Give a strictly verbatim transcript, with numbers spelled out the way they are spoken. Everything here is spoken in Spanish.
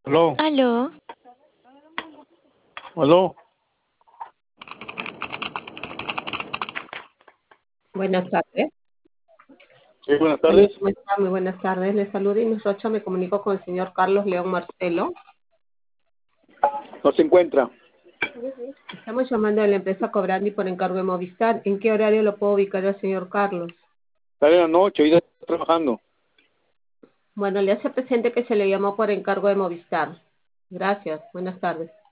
Aló, Aló, aló. Buenas tardes. Sí, buenas Hola, tardes. ¿cómo está? Muy buenas tardes. Le saluda Inés Rocha. Me comunico con el señor Carlos León Marcelo. No se encuentra. Estamos llamando a la empresa Cobrandi por encargo de Movistar. ¿En qué horario lo puedo ubicar al señor Carlos? Está en la noche, hoy está trabajando. Bueno, le hace presente que se le llamó por encargo de Movistar. Gracias. Buenas tardes.